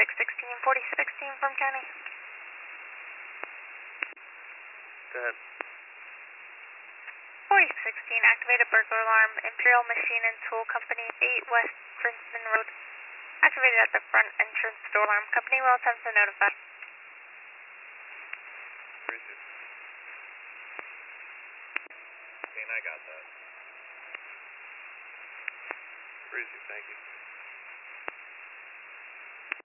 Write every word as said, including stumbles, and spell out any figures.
forty-six sixteen, forty sixteen from County. Go ahead. forty sixteen, activated burglar alarm, Imperial Machine and Tool Company, eight West Princeton Road. Activated at the front entrance door alarm. Company will attempt to notify. Appreciate it. I got that. Appreciate it, thank you.